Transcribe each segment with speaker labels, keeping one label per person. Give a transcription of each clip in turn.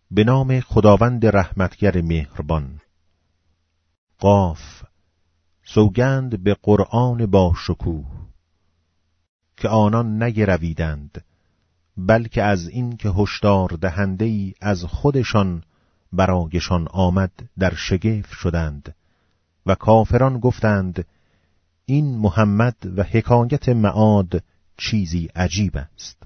Speaker 1: به نام خداوند رحمتگر مهربان. قاف. سوگند به قرآن با شکوه، که آنان نگرویدند، بلکه از این که هشدار دهنده‌ای از خودشان برایشان آمد در شگفت شدند و کافران گفتند این محمد و حکایت معاد چیزی عجیب است.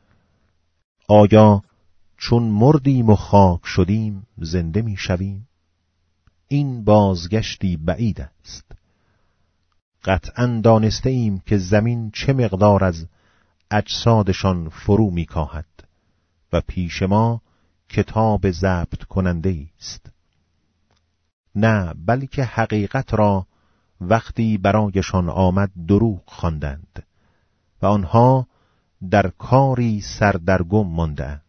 Speaker 1: آیا چون مردیم و خاک شدیم زنده می شویم؟ این بازگشتی بعید است. قطعاً دانسته ایم که زمین چه مقدار از اجسادشان فرو می کاهد و پیش ما کتاب ضبط کننده است. نه، بلکه حقیقت را وقتی برایشان آمد دروغ خواندند و آنها در کاری سردرگم ماندند.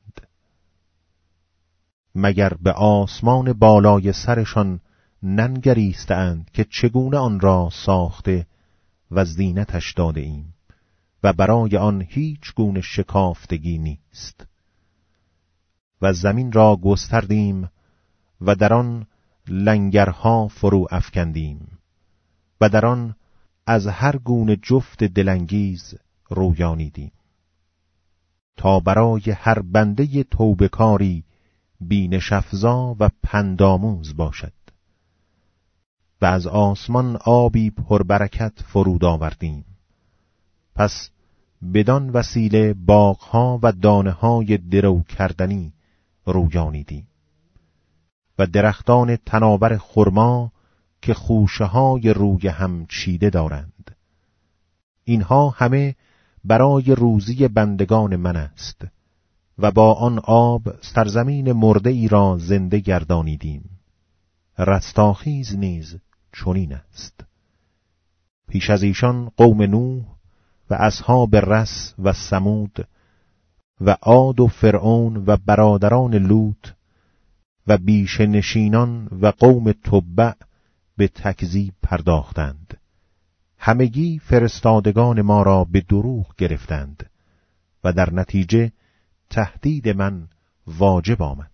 Speaker 1: مگر به آسمان بالای سرشان ننگریستند که چگونه آن را ساخته و زینتش داده ایم و برای آن هیچ گونه شکافتگی نیست. و زمین را گستردیم و در آن لنگرها فرو افکندیم و در آن از هر گونه جفت دلانگیز رویانیدیم، تا برای هر بنده توبه‌کاری بینش افزا و پندآموز باشد. و از آسمان آبی پربرکت فرود آوردیم، پس بدان وسیله باغها و دانه‌های درو کردنی رویانیدیم و درختان تناور خرما که خوشه‌های روی هم چیده دارند. اینها همه برای روزی بندگان من است و با آن آب سرزمین مرده ای را زنده گردانیدیم. رستاخیز نیز چنین است. پیش از ایشان قوم نوح و اصحاب رس و ثمود و عاد و فرعون و برادران لوط و بیشه نشینان و قوم تبع به تکذیب پرداختند. همگی فرستادگان ما را به دروغ گرفتند و در نتیجه تهدید من واجب آمد.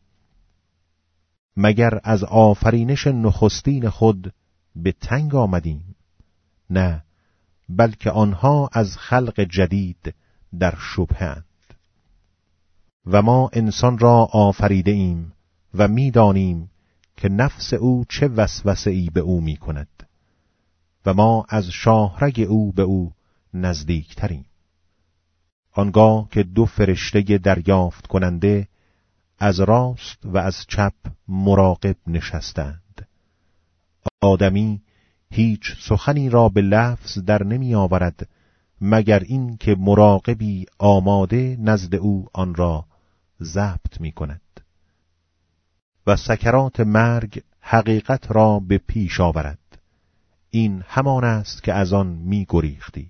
Speaker 1: مگر از آفرینش نخستین خود به تنگ آمدیم؟ نه، بلکه آنها از خلق جدید در شبهه اند. و ما انسان را آفریده ایم و می‌دانیم که نفس او چه وسوسه‌ای به او می‌کند و ما از شاهرگ او به او نزدیکتریم. آنگاه که دو فرشته دریافت کننده از راست و از چپ مراقب نشستند. آدمی هیچ سخنی را به لفظ در نمی آورد مگر این که مراقبی آماده نزد او آن را ضبط می کند. و سکرات مرگ حقیقت را به پیش آورد. این همان است که از آن می گریختی.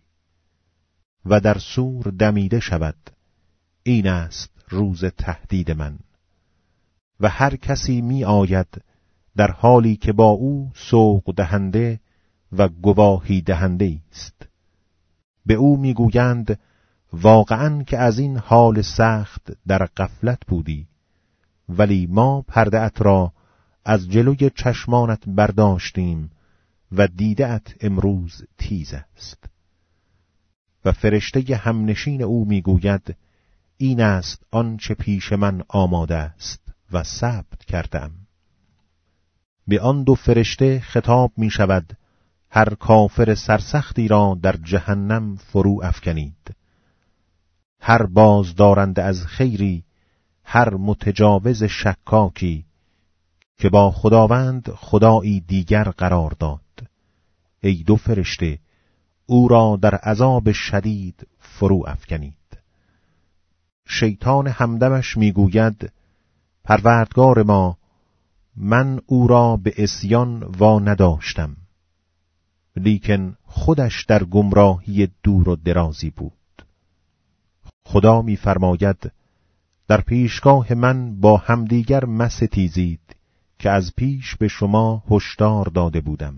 Speaker 1: و در صور دمیده شود. این است روز تهدید من. و هر کسی می آید در حالی که با او سوق دهنده و گواهی دهنده است. به او می گویند واقعاً که از این حال سخت در غفلت بودی، ولی ما پرده‌ات را از جلوی چشمانت برداشتیم و دیده‌ات امروز تیز است. و فرشته همنشین او میگوید این است آنچه پیش من آماده است و ثبت کردم. به آن دو فرشته خطاب می شود هر کافر سرسختی را در جهنم فرو افکنید. هر بازدارنده از خیری، هر متجاوز شکاکی که با خداوند خدایی دیگر قرار داد. ای دو فرشته او را در عذاب شدید فرو افکنید. شیطان همدمش میگوید پروردگار ما، من او را به عصیان وا نداشتم، لیکن خودش در گمراهی دور و درازی بود. خدا می‌فرماید در پیشگاه من با همدیگر مستیزید که از پیش به شما هشدار داده بودم.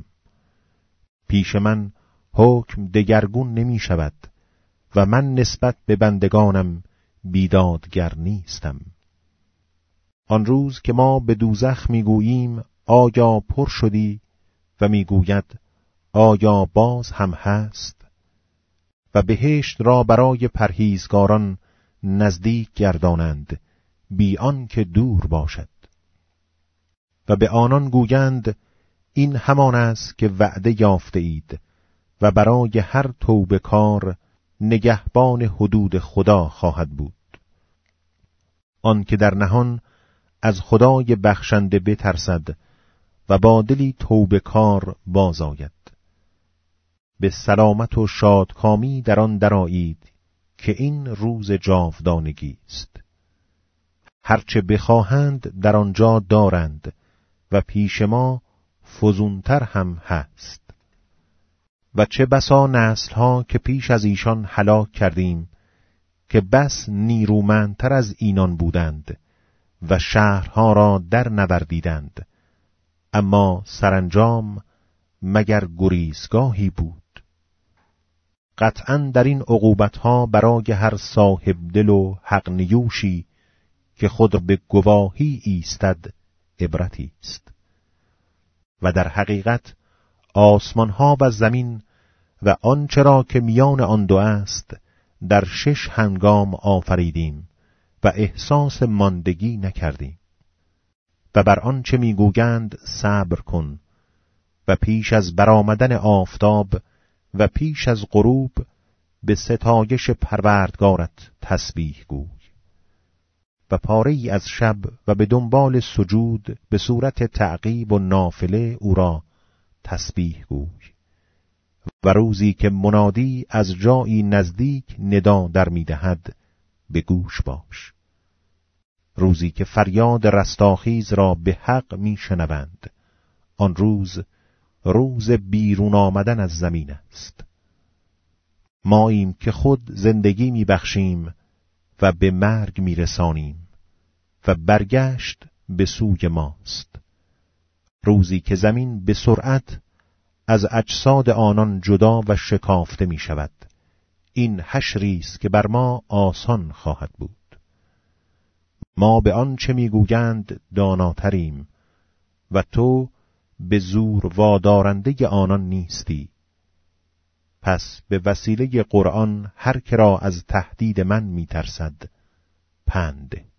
Speaker 1: پیش من حکم دگرگون نمی شود و من نسبت به بندگانم بیدادگر نیستم. آن روز که ما به دوزخ میگوییم آیا پر شدی و میگوید آیا باز هم هست، و بهشت را برای پرهیزگاران نزدیک گردانند بی آن که دور باشد. و به آنان گویند این همان است که وعده یافته اید و برای هر توبه کار نگهبان حدود خدا خواهد بود. آن که در نهان از خدای بخشنده بترسد و با دلی توبه کار باز آید. به سلامت و شادکامی در آن درآیید که این روز جاودانگی است. هرچه بخواهند در آنجا دارند و پیش ما فزونتر هم هست. و چه بسا نسل‌ها که پیش از ایشان هلاک کردیم که بس نیرومندتر از اینان بودند و شهرها را در نوردیدند، اما سرانجام مگر گریزگاهی بود. قطعاً در این عقوبتها برای هر صاحب دل و حق نیوشی که خود به گواهی ایستد عبرتی است. و در حقیقت آسمانها و زمین و آنچه را که میان آن دو است در 6 هنگام آفریدیم و احساس ماندگی نکردیم. و بر آنچه میگویند صبر کن و پیش از برآمدن آفتاب و پیش از غروب به ستایش پروردگارت تسبیح گوی. و پاره ای از شب و به دنبال سجود به صورت تعقیب و نافله او را تسبیح گوی. و روزی که منادی از جایی نزدیک ندا در می‌دهد به گوش باش. روزی که فریاد رستاخیز را به حق می‌شنوند، آن روز روز بیرون آمدن از زمین است. ماییم که خود زندگی می‌بخشیم و به مرگ می‌رسانیم و برگشت به سوی ماست. روزی که زمین به سرعت از اجساد آنان جدا و شکافته می شود. این حشری است که بر ما آسان خواهد بود. ما به آن چه میگویند داناتریم و تو به زور وادارنده آنان نیستی. پس به وسیله قرآن هر که را از تهدید من میترسد پند ده.